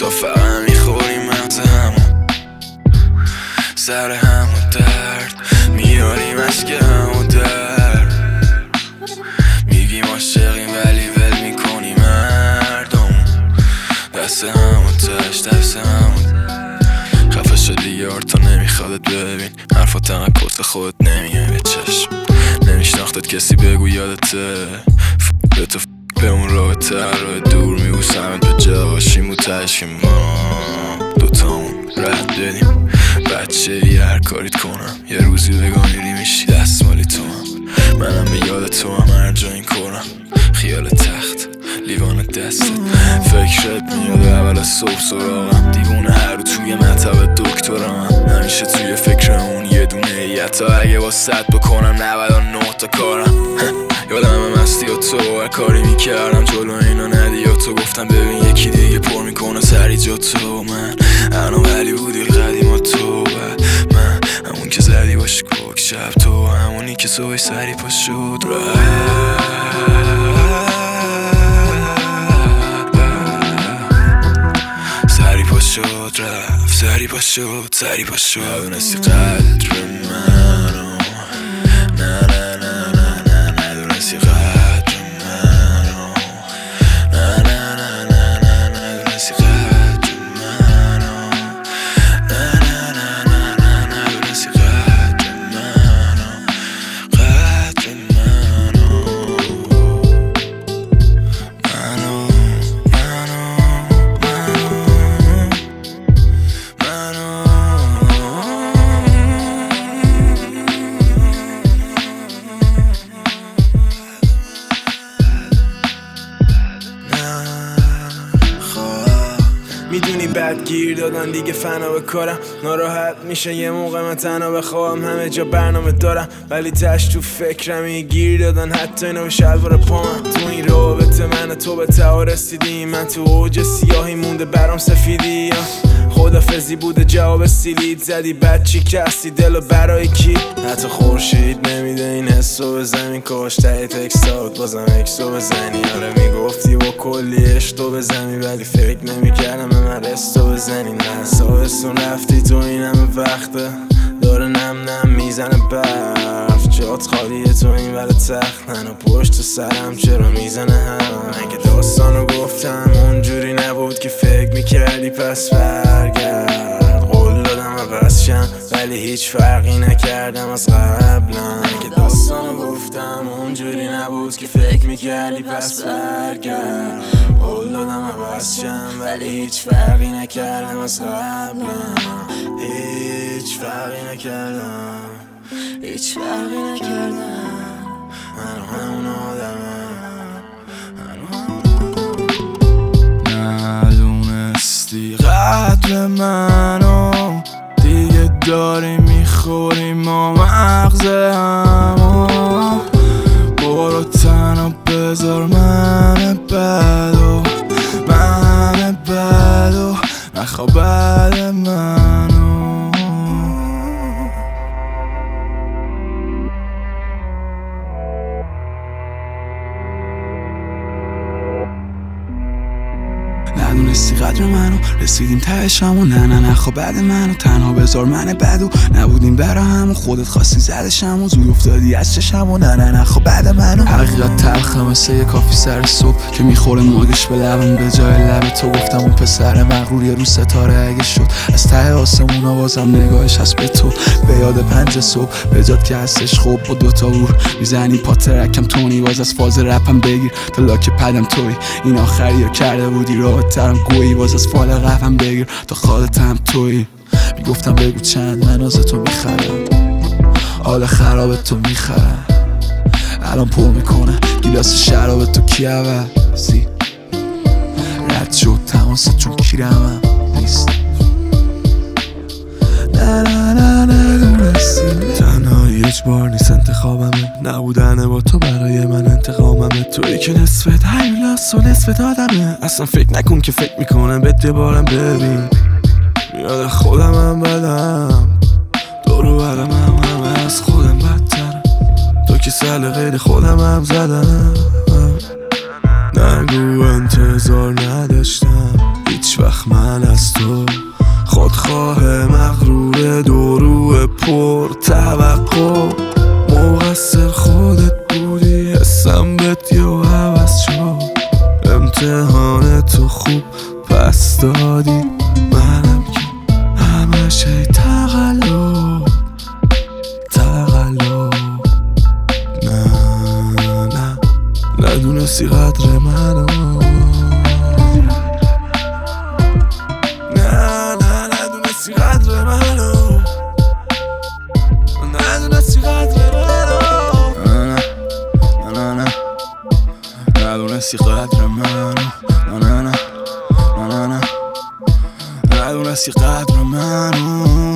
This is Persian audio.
تا فقط میخوریم مغز همون، سر همون درد میاریم از که همون درد. میگیم عاشقیم ولی ول میکنیم مردم، دست همون تش دست همون. خفه شدی یار تا نمیخوادت ببین حرفات انقدر کس خودت نمیه به چشم. نمیشناختت کسی بگو یادته به تو به اون رابطه راه دور میبوسمت به جاشیم و تش که ما دوتامون رد بدیم. بچه هر کاریت کنم یه روزی بگم میری میشی دستمالی تو هم، منم به یاد تو هم هر جا این کنم. خیال تخت لیوان دستت فکرت میاد اول از صبح سراغم، دیوونه هر رو توی مطب دکترم، همیشه توی فکر اون یه دونه یتا اگه با 100 بکنم 99 تا کارم. یادم مستی و تو هر کاری میکردم جلو اینا ندی و تو گفتم ببین یکی دیگه پر میکنه سری جا تو. من انا ولی بودی قدیم و تو من همون که زدی باش کوک شب، تو همونی که صبح سری پا شد رفت سری پا شد سری پا شد. ندونستی قدر منو، نه نه نه نه نه ندونستی قدر منو، نه نه نه نه نه ندونستی قدر منو، نه نه نه نه نه ندونستی قدر منو، قدر منو، منو میدونی بد گیر دادن دیگه فنا به کارم، ناراحت میشه یه موقع من تنها بخوام، همه جا برنامه دارم ولی تش تو فکرم گیر دادن حتی اینو به شلوار پامم. تو این رابطه من تو به ته رسیدیم، من تو اوج سیاهی مونده برام سفیدی، خدافزی بوده جواب سیلید زدی بعد چی کسی دلو برای کی؟ حتی خورشید نمیده این حسو به زمین، کاش ته تکستات بازم اکسو بزنی. آره میگفتی با کلی عشقو بزنی ولی فکر نمیکردم به من رستو بزنی. نه سابستون رفتی تو این همه وقته داره نم نم میزنه برف، جات خالیه تو این ور تخت، منو پشت سرم چرا میزنه هم. من که داستانو گفتم اونجوری نبود که فکر میکردی پس برگرد، قول دادم عوض شم ولی هیچ فرقی نکردم از قبلا. من که داستانو گفتم اونجوری نبود که فکر میکردی پس برگرد، قول دادم عوض شم ولی هیچ فرقی نکردم از قبلا، هیچ فرقی نکردم، هیچ فرقی نکردم. من همون آدمم، ندونستی قدر منو، دیگه داری میخوری ما مغز همو. برو تنها بذار من بدو، من بدو نخوا بعد منو. ندونستی قدر منو، رسیدیم تهشمو، نه نه نه خواه بعد منو، تنها بذار من بدو، نبودیم برا همو، خودت خواستی زدشمو، زود افتادی از چشمو، نه نه نه خواه بعد منو. حقیقت تلخه مثل یه کافی سر صبح که میخوره موگش به لبم، به جای لب تو گفتم اون پسر مغرور یه رو ستاره اگه شد از ته آسمون آوازم نگاهش هست به تو، به یاد 5 صبح به جاد که هستش خوب با 2 تا ور میزنی پا ترکم تونی باز از فاز رپم بگیر تا لاک پدم توی این آخری رو کرده بودی راه ترم گویی باز از فال قفم بگیر تا خالتم توی. میگفتم بگو چند من از تو میخرم، حال خراب تو میخرم، الان پر میکنه گیلاس شراب تو کی عوضی، رد شد تماست چون کیرمم نیست. نه نه نه نه دونستی تنهایی اجبار نیست انتخابمه، نبودن با تو برای من انتقاممه، توی که نصفت هیولاس و نصفت آدمه، اصلا فکر نکن که فکر میکنم بهت یه بارم ببین، میاد خودمم بدم دورو برم همه از خودم بدتر، تو که سل غیر خودمم زدم، نگو انتظار نداشتم هیچ هیچ وقت من از تو خودخواه مغرور دورو پر توقع مقصر خودت بودی حسم بهت یا عوض شد امتحان تو خوب پس دادی منم که همش ای تقلب نه ندونستی قدر منو ندونستی قدر منو ندونستی قدر منو ندونستی قدر منو ندونستی قدر منو